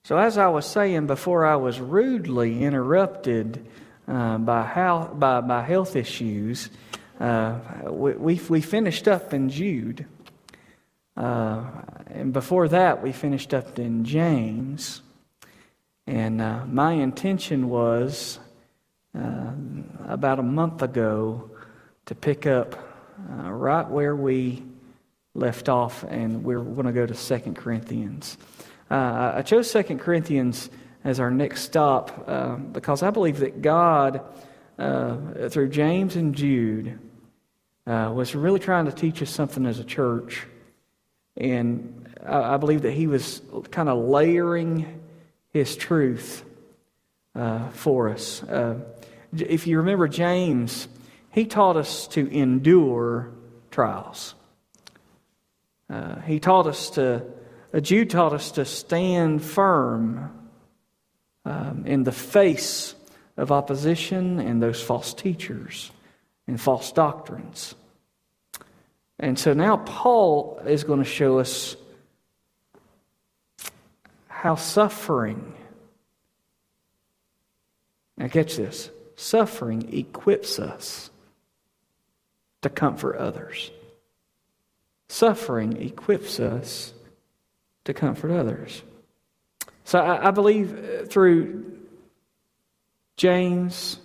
So as I was saying before, I was rudely interrupted by health issues. We finished up in Jude, and before that we finished up in James. And my intention was about a month ago to pick up right where we left off, and we're going to go to 2 Corinthians. I chose 2 Corinthians as our next stop because I believe that God, through James and Jude, was really trying to teach us something as a church. And I believe that He was kind of layering His truth for us. If you remember James, he taught us to endure trials. Jude taught us to stand firm in the face of opposition and those false teachers and false doctrines. And so now Paul is going to show us how suffering, now catch this, suffering equips us to comfort others. Suffering equips us to comfort others. So I believe through James,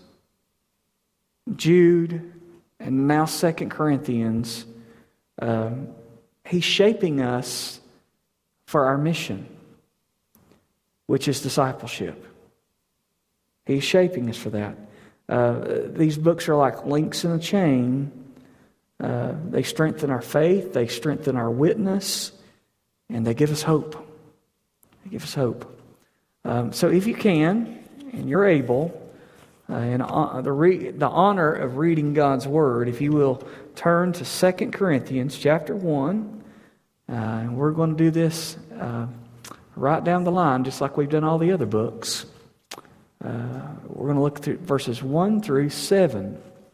Jude, and now 2 Corinthians, he's shaping us for our mission, which is discipleship. He's shaping us for that. These books are like links in a chain. They strengthen our faith, they strengthen our witness, and they give us hope. They give us hope. So if you can, and you're able, and the honor of reading God's Word, if you will turn to 2 Corinthians chapter 1, and we're going to do this right down the line, just like we've done all the other books. We're going to look through verses 1 through 7.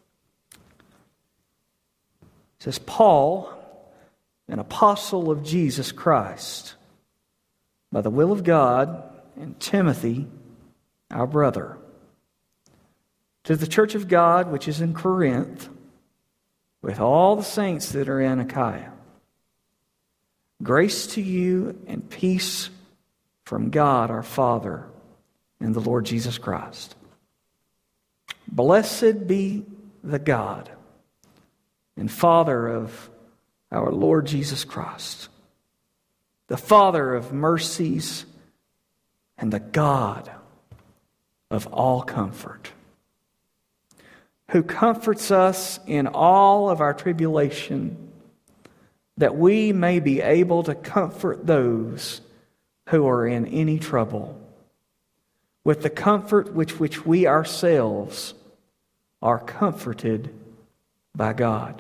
It says, Paul, an apostle of Jesus Christ, by the will of God, and Timothy, our brother, to the church of God which is in Corinth, with all the saints that are in Achaia. Grace to you and peace from God our Father and the Lord Jesus Christ. Blessed be the God and Father of our Lord Jesus Christ, the Father of mercies and the God of all comfort, who comforts us in all of our tribulation, that we may be able to comfort those who are in any trouble, with the comfort which we ourselves are comforted by God.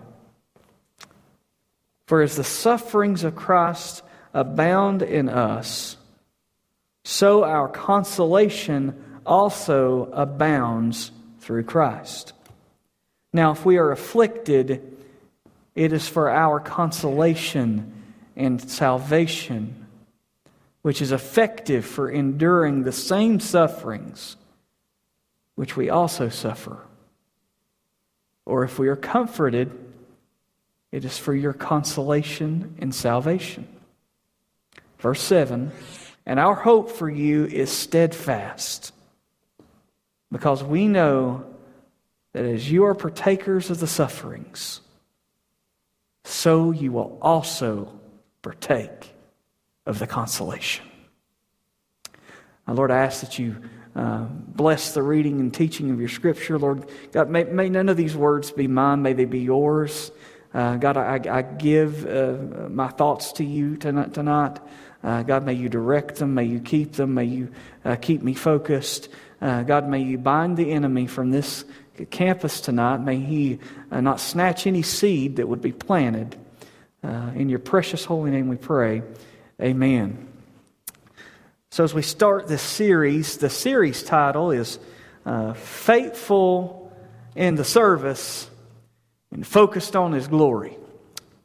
For as the sufferings of Christ abound in us, so our consolation also abounds through Christ. Now, if we are afflicted, it is for our consolation and salvation, which is effective for enduring the same sufferings which we also suffer. Or if we are comforted, it is for your consolation and salvation. Verse 7, and our hope for you is steadfast, because we know that as you are partakers of the sufferings, so you will also partake of the consolation. Now, Lord, I ask that you bless the reading and teaching of your Scripture. Lord God, may none of these words be mine, may they be yours. God, I give my thoughts to you tonight. God, may you direct them, may you keep them, may you keep me focused. God, may you bind the enemy from this campus tonight. May he not snatch any seed that would be planted. In your precious holy name we pray. Amen. So as we start this series, the series title is Faithful in the Service and Focused on His Glory.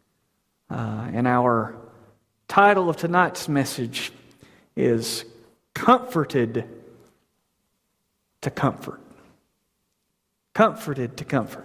And our title of tonight's message is comforted to comfort. Comforted to comfort.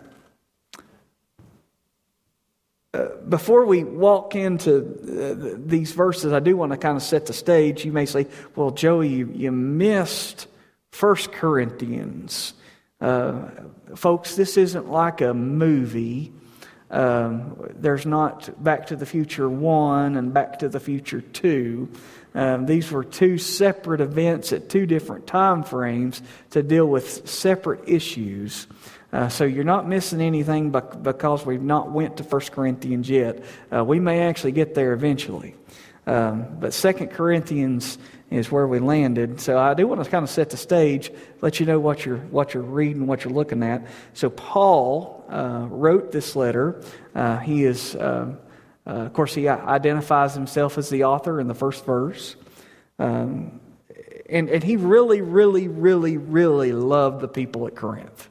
Before we walk into these verses, I do want to kind of set the stage. You may say, well, Joey, you missed 1 Corinthians. Folks, this isn't like a movie. There's not Back to the Future 1 and Back to the Future 2. These were two separate events at two different time frames to deal with separate issues. So you're not missing anything because we've not went to 1 Corinthians yet. We may actually get there eventually. But 2 Corinthians is where we landed. So I do want to kind of set the stage, let you know what you're reading, what you're looking at. So Paul wrote this letter. He is, of course, he identifies himself as the author in the first verse. And he really, really, really, really loved the people at Corinth.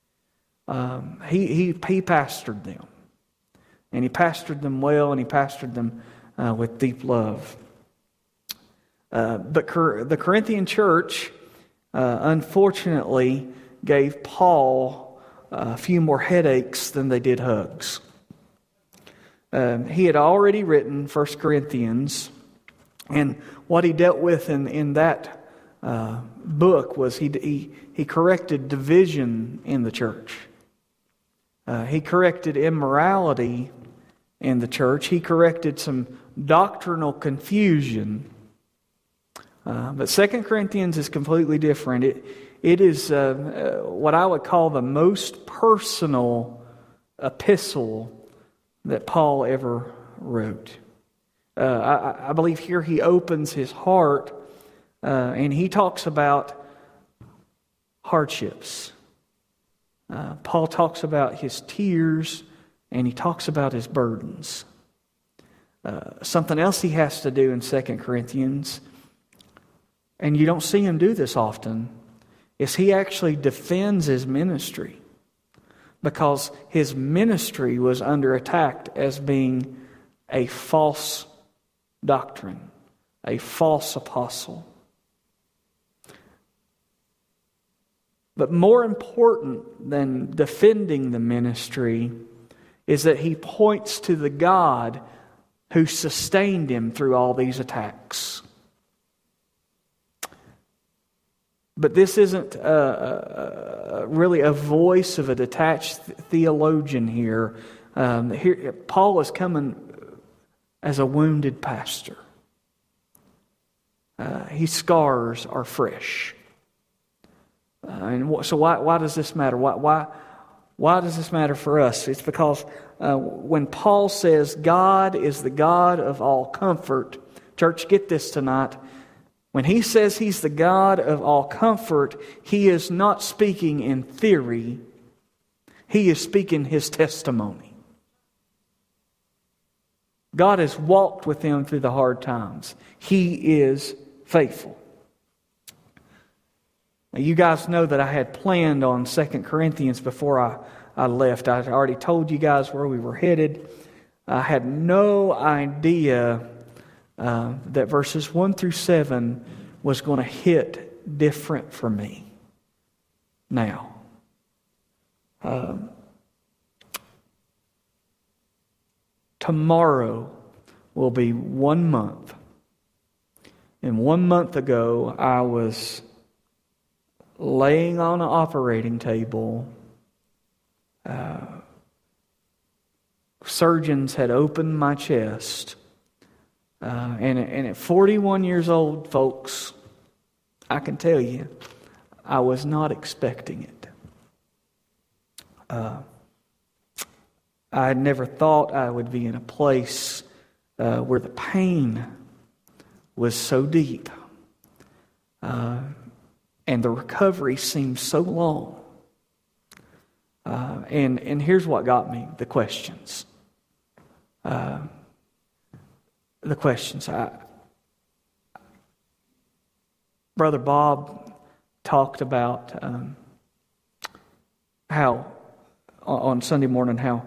He pastored them. And he pastored them well, and he pastored them with deep love. But the Corinthian church, unfortunately, gave Paul a few more headaches than they did hugs. He had already written 1 Corinthians, and what he dealt with in that book was he corrected division in the church. He corrected immorality in the church. He corrected some doctrinal confusion. But 2 Corinthians is completely different. It is what I would call the most personal epistle that Paul ever wrote. I believe here he opens his heart and he talks about hardships. Paul talks about his tears and he talks about his burdens. Something else he has to do in 2 Corinthians, and you don't see him do this often, is he actually defends his ministry, because his ministry was under attack as being a false doctrine, a false apostle. But more important than defending the ministry is that he points to the God who sustained him through all these attacks. But this isn't really a voice of a detached theologian here. Here, Paul is coming as a wounded pastor. His scars are fresh. So why does this matter? Why does this matter for us? It's because when Paul says God is the God of all comfort, church, get this tonight. When he says he's the God of all comfort, he is not speaking in theory. He is speaking his testimony. God has walked with them through the hard times. He is faithful. Now, you guys know that I had planned on 2 Corinthians before I left. I already told you guys where we were headed. I had no idea that verses 1 through 7 was going to hit different for me. Now, tomorrow will be 1 month. And 1 month ago, I was laying on an operating table. Surgeons had opened my chest. And at 41 years old, folks, I can tell you, I was not expecting it. I had never thought I would be in a place where the pain was so deep. And the recovery seemed so long. And here's what got me, the questions. Brother Bob talked about how, on Sunday morning, how,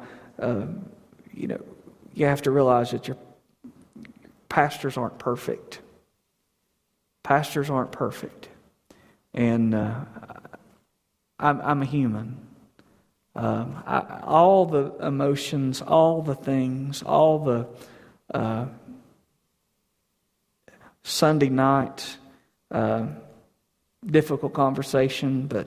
you have to realize that your pastors aren't perfect. Pastors aren't perfect. And I'm a human. All the emotions, all the things, all the Sunday night difficult conversation, but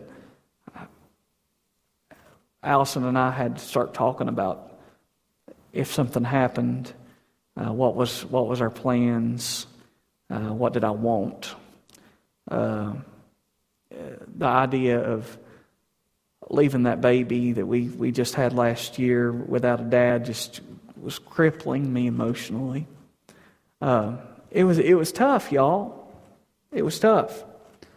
Allison and I had to start talking about if something happened, what was our plans, what did I want. The idea of leaving that baby that we just had last year without a dad just was crippling me emotionally. It was tough, y'all. It was tough.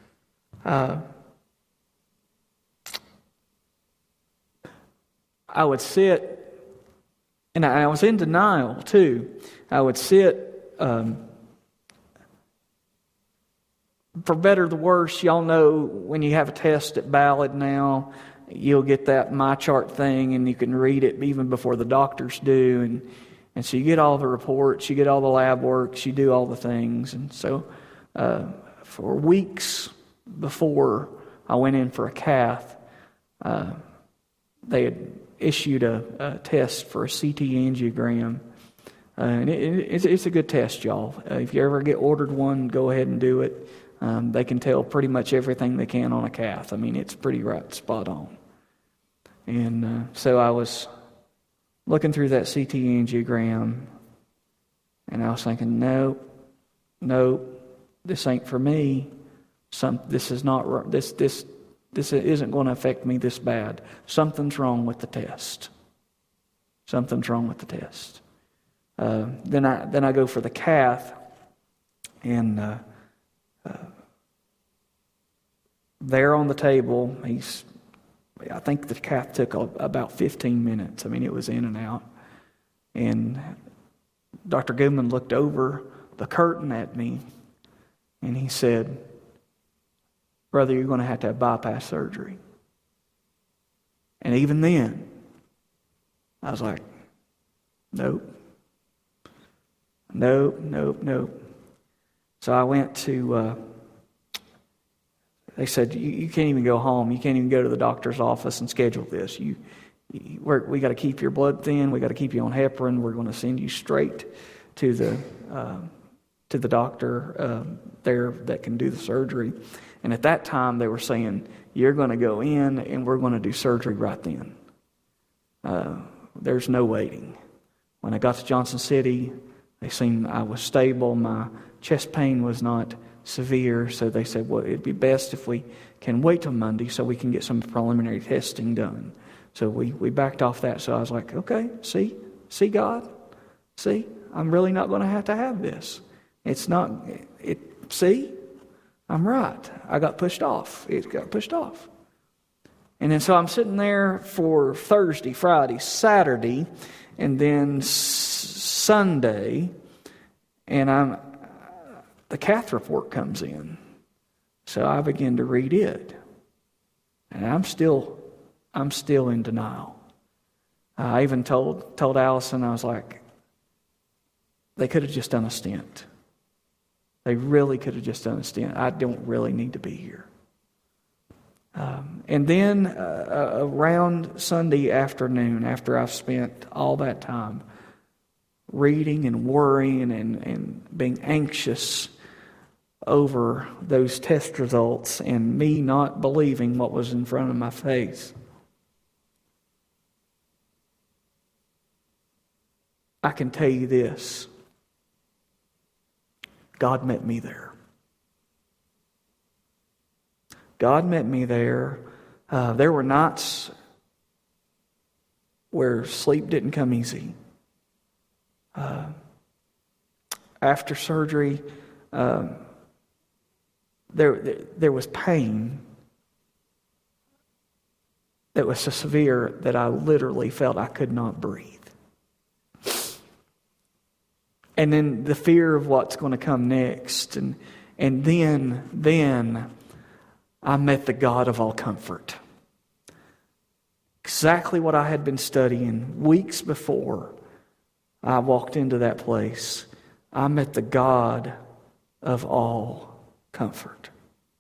I would sit, and I was in denial too. I would sit, for better or the worse, y'all know when you have a test at Ballad now, you'll get that MyChart thing and you can read it even before the doctors do. And so you get all the reports, you get all the lab works, you do all the things. And so for weeks before I went in for a cath, they had issued a test for a CT angiogram. And it's a good test, y'all. If you ever get ordered one, go ahead and do it. They can tell pretty much everything they can on a cath. I mean, it's pretty right spot on. And so I was looking through that CT angiogram, and I was thinking, no, this ain't for me. This is not this isn't going to affect me this bad. Something's wrong with the test. Something's wrong with the test. Then I go for the cath, and there on the table, I think the cath took about 15 minutes. I mean, it was in and out. And Dr. Goodman looked over the curtain at me, and he said, "Brother, you're going to have bypass surgery." And even then, I was like, nope. So I went to, they said, you can't even go home. You can't even go to the doctor's office and schedule this. We got to keep your blood thin. We got to keep you on heparin. We're going to send you straight to the doctor there that can do the surgery. And at that time, they were saying, you're going to go in and we're going to do surgery right then. There's no waiting. When I got to Johnson City, they seen I was stable. My chest pain was not severe, so they said, well, it'd be best if we can wait till Monday so we can get some preliminary testing done. So we backed off that. So I was like, okay, see God? See, I'm really not going to have this. See, I'm right. I got pushed off. It got pushed off. And then so I'm sitting there for Thursday, Friday, Saturday, and then Sunday, and the cath report comes in. So I begin to read it. And I'm still in denial. I even told Allison, I was like, they could have just done a stent. They really could have just done a stent. I don't really need to be here. And then around Sunday afternoon, after I've spent all that time reading and worrying and being anxious over those test results and me not believing what was in front of my face, I can tell you this: God met me there. God met me there. There were nights where sleep didn't come easy. After surgery, there was pain that was so severe that I literally felt I could not breathe. And then the fear of what's going to come next. And then I met the God of all comfort. Exactly what I had been studying weeks before I walked into that place. I met the God of all comfort.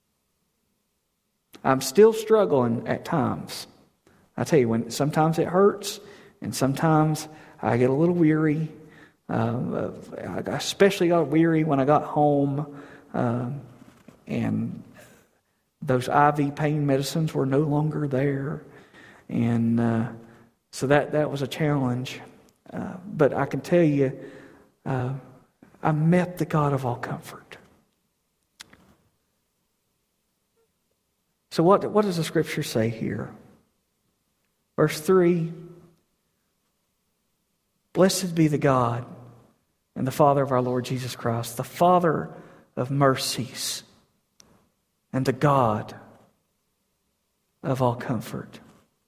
I'm still struggling at times. I tell you, sometimes it hurts, and sometimes I get a little weary. I especially got weary when I got home, and those IV pain medicines were no longer there, and so that was a challenge. But I can tell you, I met the God of all comfort. So what does the Scripture say here? Verse 3, blessed be the God and the Father of our Lord Jesus Christ, the Father of mercies and the God of all comfort.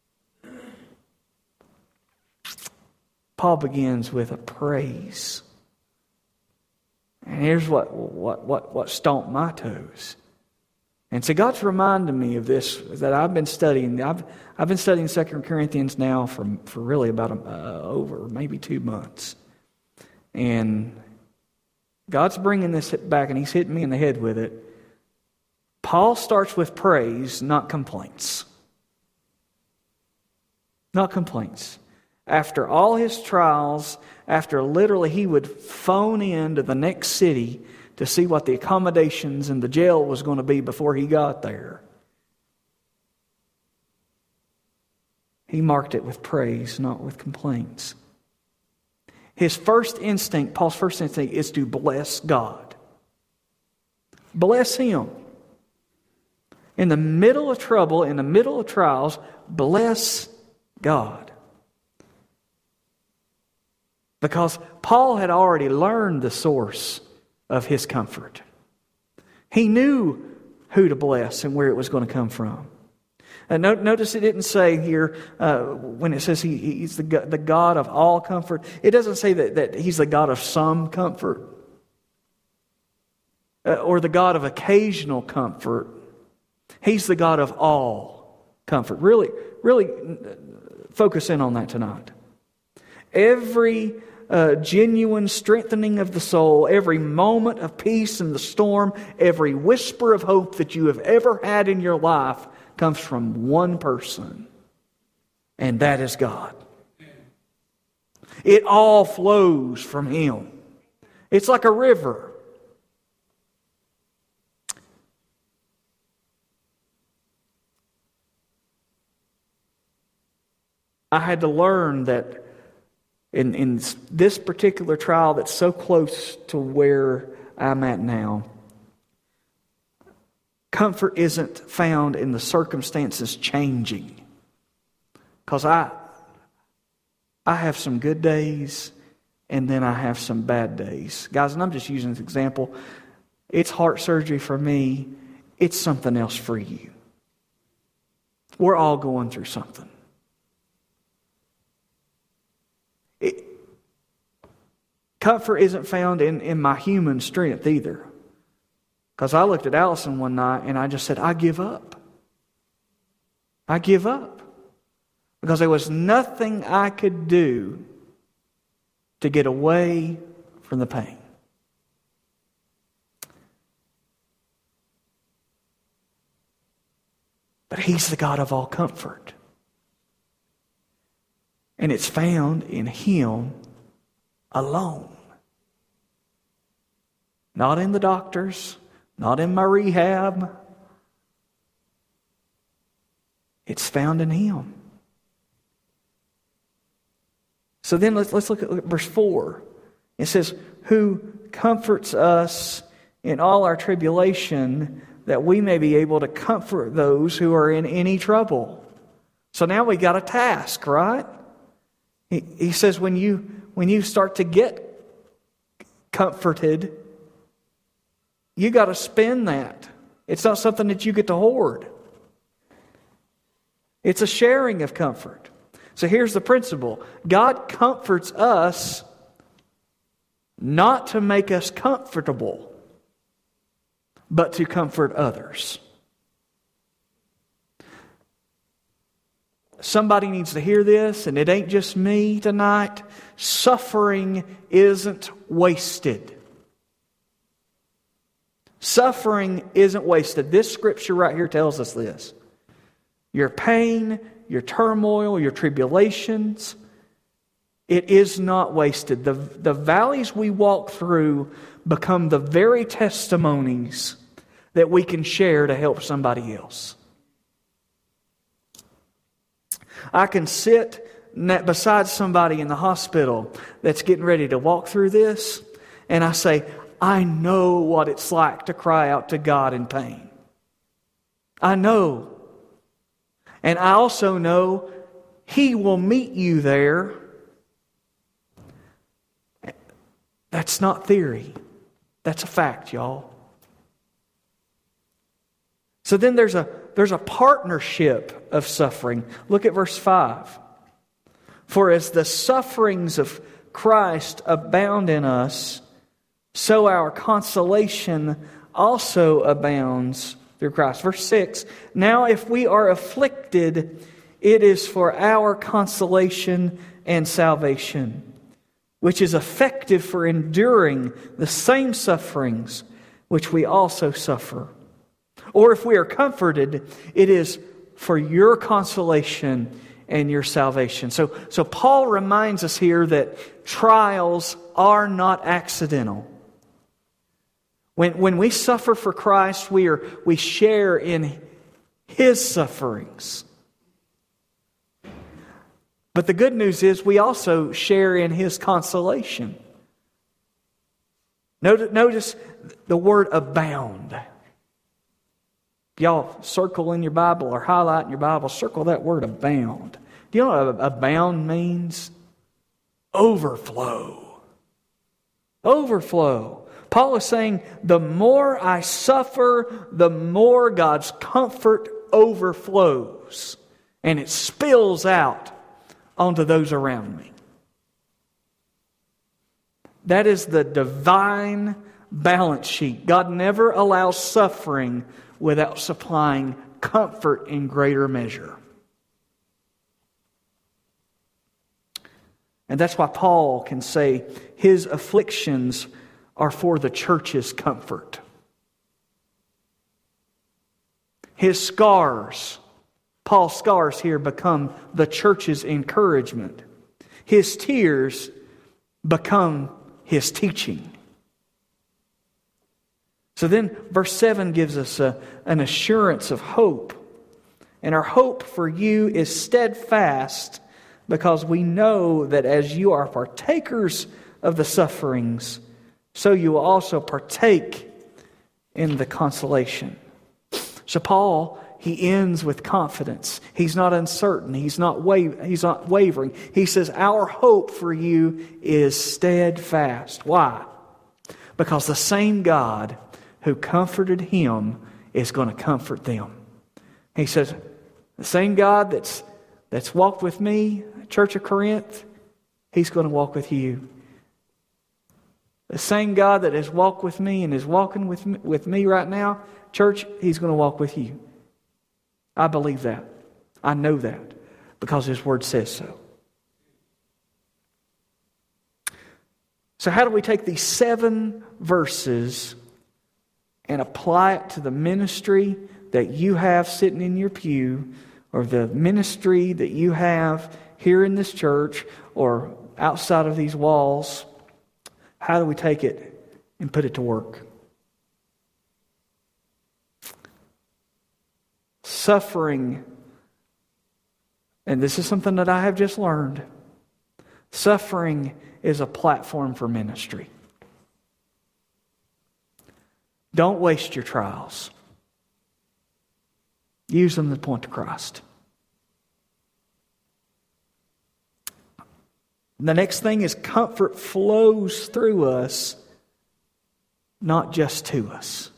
Paul begins with a praise. And here's what stomped my toes. And so God's reminded me of this that I've been studying. I've been studying 2 Corinthians now for really about over maybe 2 months. And God's bringing this back, and He's hitting me in the head with it. Paul starts with praise, not complaints. Not complaints. After all his trials, after literally he would phone in to the next city to see what the accommodations in the jail was going to be before he got there, he marked it with praise, not with complaints. His first instinct, Paul's first instinct, is to bless God. Bless Him. In the middle of trouble, in the middle of trials, bless God. Because Paul had already learned the source of his comfort. He knew who to bless and where it was going to come from. Notice it didn't say here, when it says He's the God of all comfort, it doesn't say that He's the God of some comfort or the God of occasional comfort. He's the God of all comfort. Really focus in on that tonight. Every genuine strengthening of the soul, every moment of peace in the storm, every whisper of hope that you have ever had in your life comes from one person, and that is God. It all flows from Him. It's like a river. I had to learn that in this particular trial that's so close to where I'm at now, comfort isn't found in the circumstances changing. Because I have some good days and then I have some bad days. Guys, and I'm just using this example. It's heart surgery for me. It's something else for you. We're all going through something. Comfort isn't found in my human strength either. Because I looked at Allison one night and I just said, I give up. I give up. Because there was nothing I could do to get away from the pain. But He's the God of all comfort. And it's found in Him alone. Not in the doctors, not in my rehab. It's found in Him. So then let's look at verse 4. It says, who comforts us in all our tribulation, that we may be able to comfort those who are in any trouble. So now we got a task, right? He says when you start to get comforted, you got to spend that. It's not something that you get to hoard. It's a sharing of comfort. So here's the principle. God comforts us not to make us comfortable, but to comfort others. Somebody needs to hear this, and it ain't just me tonight. Suffering isn't wasted. Suffering isn't wasted. This scripture right here tells us this. Your pain, your turmoil, your tribulations, it is not wasted. The valleys we walk through become the very testimonies that we can share to help somebody else. I can sit beside somebody in the hospital that's getting ready to walk through this, and I say, I know what it's like to cry out to God in pain. I know. And I also know He will meet you there. That's not theory. That's a fact, y'all. So then there's a partnership of suffering. Look at verse 5. For as the sufferings of Christ abound in us, so our consolation also abounds through Christ. Verse 6, now if we are afflicted, it is for our consolation and salvation, which is effective for enduring the same sufferings which we also suffer. Or if we are comforted, it is for your consolation and your salvation. So Paul reminds us here that trials are not accidental. When we suffer for Christ, we share in His sufferings. But the good news is we also share in His consolation. Notice the word abound. Y'all circle in your Bible or highlight in your Bible, circle that word abound. Do you know what abound means? Overflow. Overflow. Paul is saying, the more I suffer, the more God's comfort overflows. And it spills out onto those around me. That is the divine balance sheet. God never allows suffering without supplying comfort in greater measure. And that's why Paul can say his afflictions are for the church's comfort. His scars, Paul's scars here, become the church's encouragement. His tears become his teaching. So then verse 7 gives us an assurance of hope. And our hope for you is steadfast, because we know that as you are partakers of the sufferings, so you will also partake in the consolation. So Paul, he ends with confidence. He's not uncertain. He's not wavering. He says, our hope for you is steadfast. Why? Because the same God who comforted him is going to comfort them. He says, the same God that's walked with me, Church of Corinth, He's going to walk with you. The same God that has walked with me and is walking with me right now, church, He's going to walk with you. I believe that. I know that because His Word says so. So how do we take these 7 verses and apply it to the ministry that you have sitting in your pew, or the ministry that you have here in this church or outside of these walls? How do we take it and put it to work? Suffering, and this is something that I have just learned, suffering is a platform for ministry. Don't waste your trials. Use them to point to Christ. The next thing is comfort flows through us, not just to us.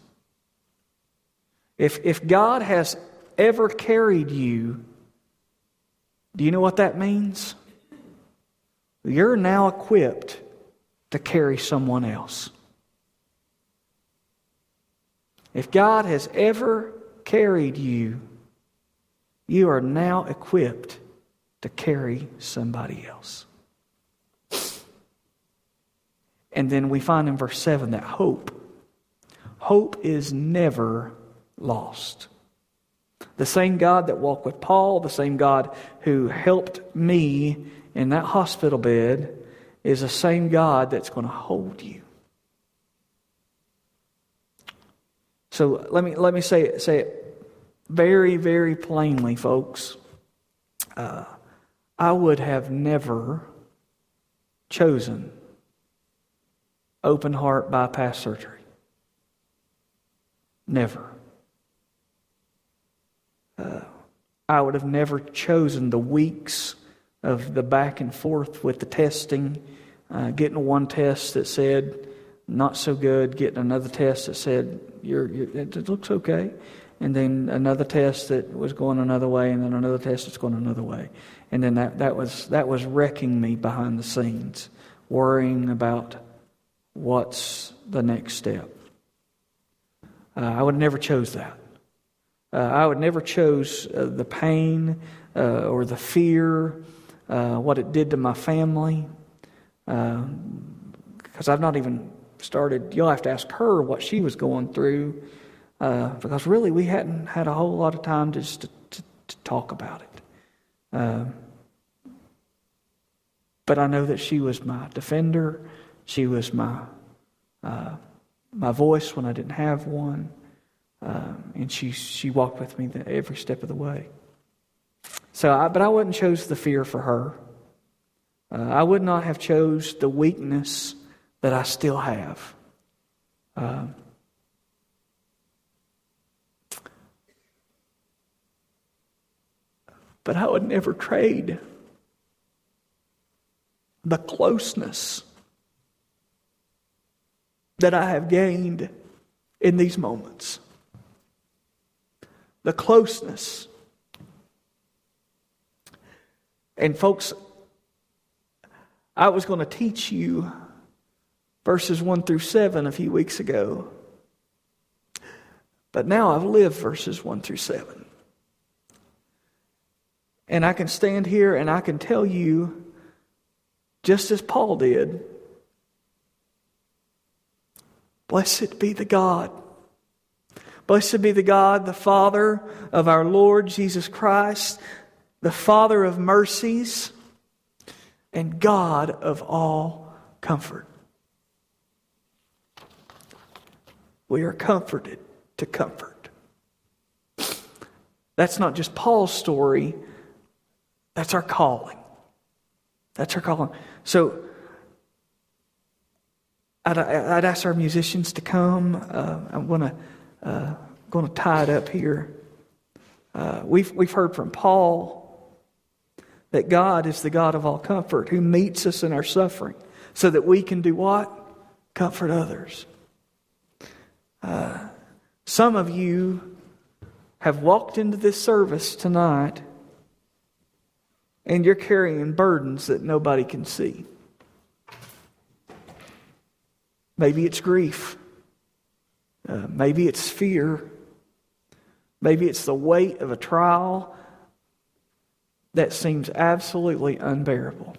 If God has ever carried you, do you know what that means? You're now equipped to carry someone else. If God has ever carried you, you are now equipped to carry somebody else. And then we find in verse 7 that hope Hope is never lost. The same God that walked with Paul, the same God who helped me in that hospital bed, is the same God that's going to hold you. So let me say it very, very plainly, folks. I would have never chosen open heart bypass surgery. Never. I would have never chosen the weeks of the back and forth with the testing, getting one test that said not so good, getting another test that said it looks okay, and then another test that was going another way, and then another test that's going another way, and then that was wrecking me behind the scenes, worrying about what's the next step. I would have never chose that. I would never chose the pain or the fear, what it did to my family, because I've not even started. You'll have to ask her what she was going through, because really we hadn't had a whole lot of time just to talk about it. But I know that she was my defender. She was my voice when I didn't have one. And she walked with me every step of the way. But I wouldn't chose the fear for her. I would not have chose the weakness that I still have. But I would never trade the closeness that I have gained in these moments. The closeness. And folks, I was going to teach you verses 1 through 7 a few weeks ago. But now I've lived verses 1 through 7. And I can stand here and I can tell you, just as Paul did, blessed be the God. Blessed be the God, the Father of our Lord Jesus Christ, the Father of mercies, and God of all comfort. We are comforted to comfort. That's not just Paul's story. That's our calling. That's our calling. So, I'd ask our musicians to come. I'm going to tie it up here. We've heard from Paul that God is the God of all comfort, who meets us in our suffering, so that we can do what? Comfort others. Some of you have walked into this service tonight, and you're carrying burdens that nobody can see. Maybe it's grief. Maybe it's fear. Maybe it's the weight of a trial that seems absolutely unbearable.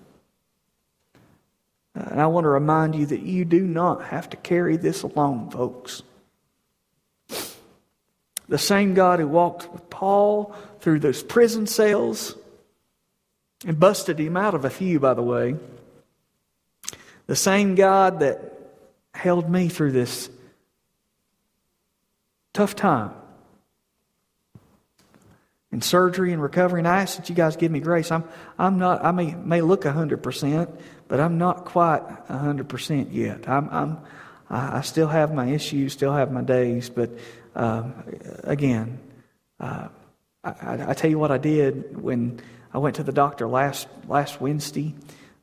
And I want to remind you that you do not have to carry this alone, folks. The same God who walked with Paul through those prison cells and busted him out of a few, by the way. The same God that held me through this tough time in surgery and recovery. And I ask that you guys give me grace. I'm not. I may look 100%, but I'm not quite 100% yet. I still have my issues, still have my days. But again, I tell you what I did when I went to the doctor last Wednesday.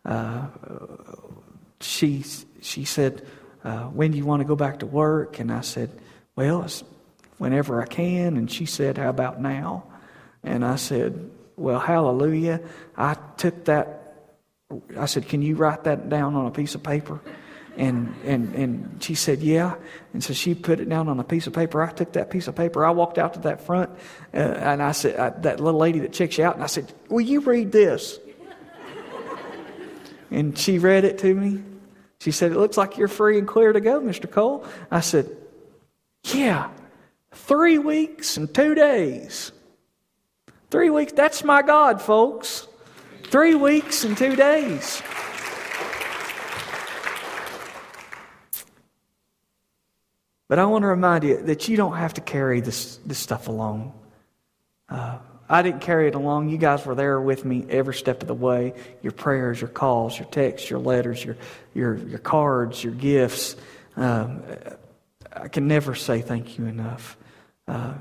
She said, when do you want to go back to work? And I said, well, it's whenever I can. And she said, how about now? And I said, well, hallelujah. I said, can you write that down on a piece of paper? And she said, yeah. And so she put it down on a piece of paper. I took that piece of paper. I walked out to that front, and I said, that little lady that checks you out, and I said, will you read this? And she read it to me. She said, it looks like you're free and clear to go, Mr. Cole. I said, Yeah, 3 weeks and 2 days. 3 weeks, that's my God, folks. 3 weeks and 2 days. But I want to remind you that you don't have to carry this stuff alone. I didn't carry it along. You guys were there with me every step of the way. Your prayers, your calls, your texts, your letters, your cards, your gifts. I can never say thank you enough. I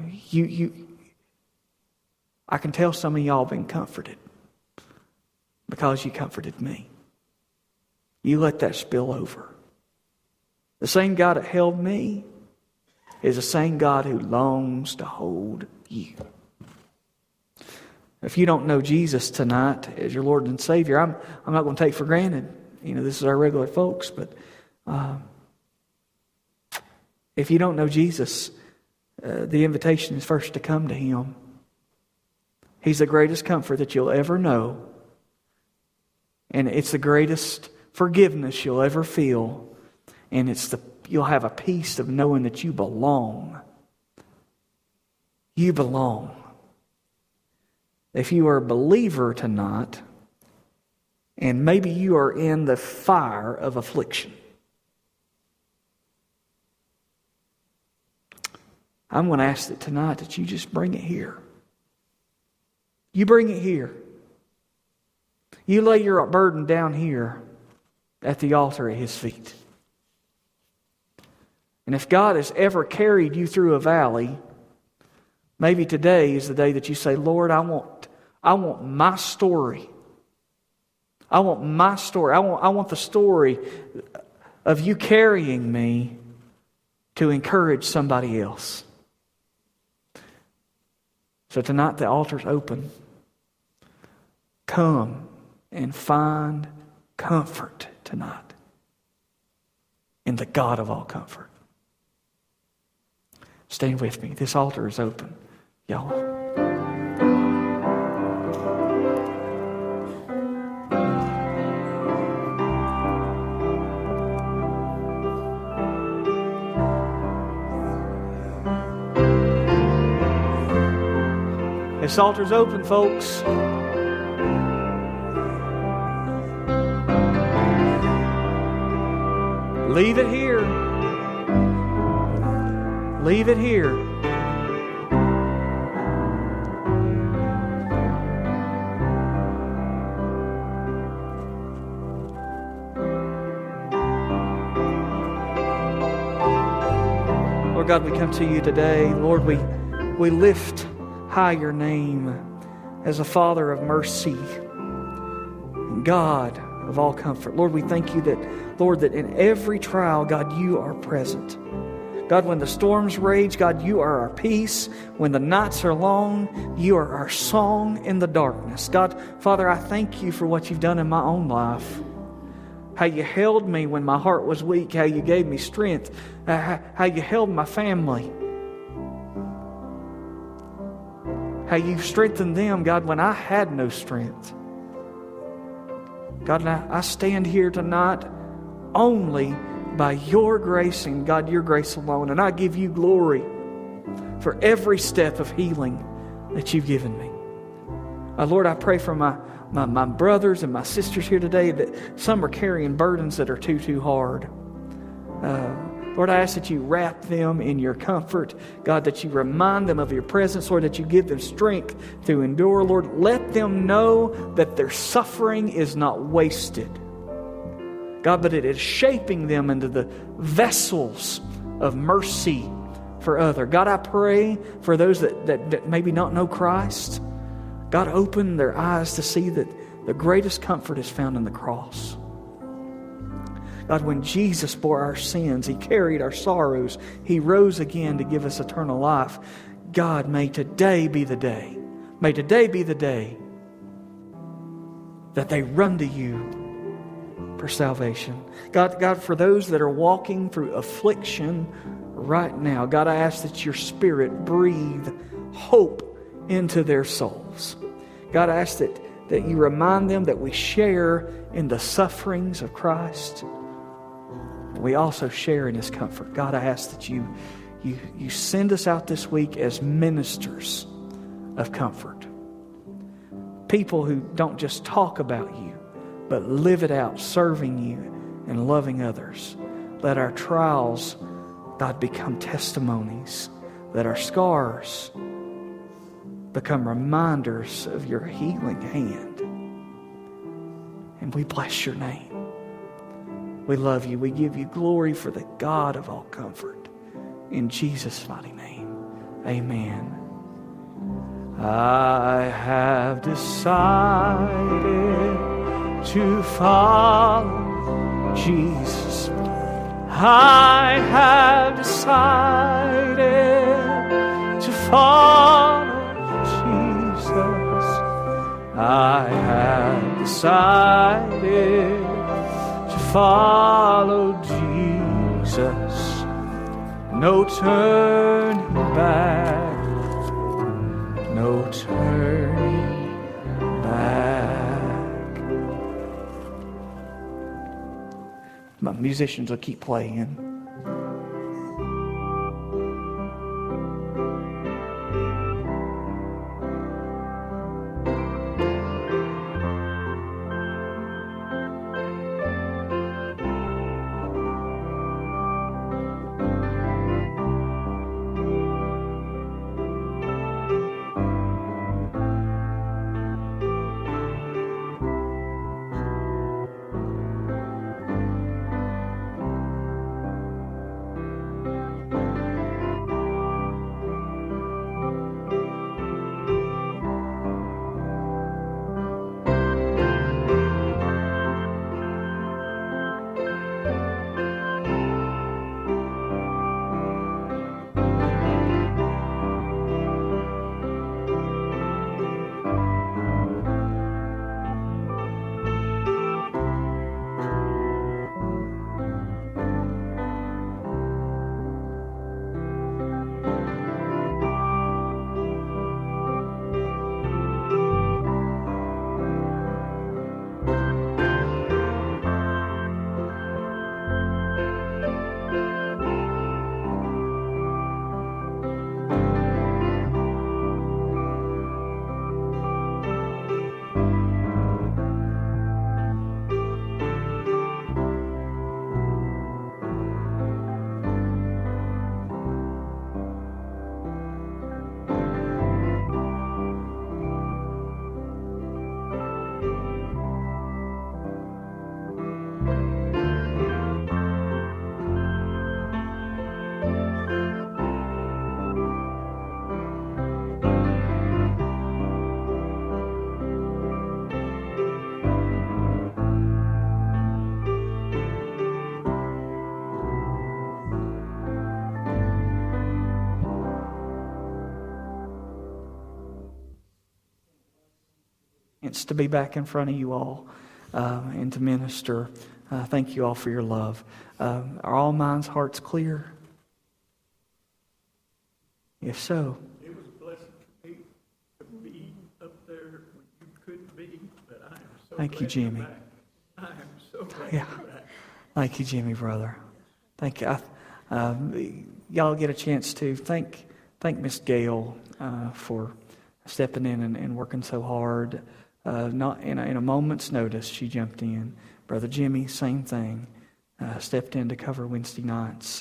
can tell some of y'all been comforted because you comforted me. You let that spill over. The same God that held me is the same God who longs to hold you. If you don't know Jesus tonight as your Lord and Savior, I'm not going to take for granted. This is our regular folks, but if you don't know Jesus, the invitation is first to come to Him. He's the greatest comfort that you'll ever know. And it's the greatest forgiveness you'll ever feel. And you'll have a peace of knowing that you belong. You belong. If you are a believer tonight, and maybe you are in the fire of affliction, I'm going to ask that tonight that you just bring it here. You bring it here. You lay your burden down here at the altar at His feet. And if God has ever carried you through a valley, maybe today is the day that you say, Lord, I want my story. I want my story. I want the story of you carrying me to encourage somebody else. So tonight the altar's open. Come and find comfort tonight in the God of all comfort. Stand with me. This altar is open. Y'all. This altar's open, folks. Leave it here. Leave it here. Lord God, we come to you today. Lord, we lift high your name as a Father of mercy, God of all comfort. Lord, we thank you that, Lord, that in every trial, God, you are present. God, when the storms rage, God, you are our peace. When the nights are long, you are our song in the darkness. God, Father, I thank you for what you've done in my own life. How you held me when my heart was weak. How you gave me strength. How you held my family. How you strengthened them, God, when I had no strength. God, I stand here tonight only by your grace and, God, your grace alone. And I give you glory for every step of healing that you've given me. Lord, I pray for my brothers and my sisters here today that some are carrying burdens that are too hard. Lord, I ask that you wrap them in your comfort. God, that you remind them of your presence. Lord, that you give them strength to endure. Lord, let them know that their suffering is not wasted. God, but it is shaping them into the vessels of mercy for others. God, I pray for those that maybe not know Christ. God, open their eyes to see that the greatest comfort is found in the cross. God, when Jesus bore our sins, He carried our sorrows. He rose again to give us eternal life. God, may today be the day. May today be the day that they run to you for salvation. God, for those that are walking through affliction right now, God, I ask that your Spirit breathe hope into their souls. God, I ask that you remind them that we share in the sufferings of Christ. We also share in His comfort. God, I ask that you you send us out this week as ministers of comfort. People who don't just talk about you, but live it out, serving you and loving others. Let our trials, God, become testimonies. Let our scars become reminders of your healing hand. And we bless your name. We love you. We give you glory for the God of all comfort. In Jesus' mighty name, amen. I have decided to follow Jesus. I have decided to follow Jesus. I have decided to follow Jesus. No turning back. No turning back. My musicians will keep playing. It's to be back in front of you all and to minister. Thank you all for your love. Are all minds, hearts clear? If so. It was a blessing for me to be up there when you couldn't be, but I am so Thank you, Jimmy. I am so glad Yeah. you're back. Thank you, Jimmy, brother. Thank you. Y'all get a chance to thank Miss Gail for stepping in and working so hard. Not in a moment's notice, she jumped in. Brother Jimmy, same thing. Stepped in to cover Wednesday nights.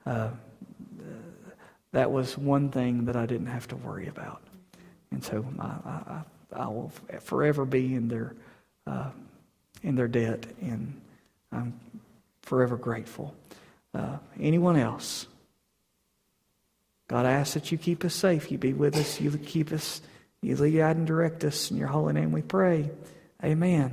That was one thing that I didn't have to worry about, and so I will forever be in their debt, and I'm forever grateful. Anyone else? God, I ask that you keep us safe. You be with us. You keep us. You lead, guide, and direct us. In your holy name we pray. Amen.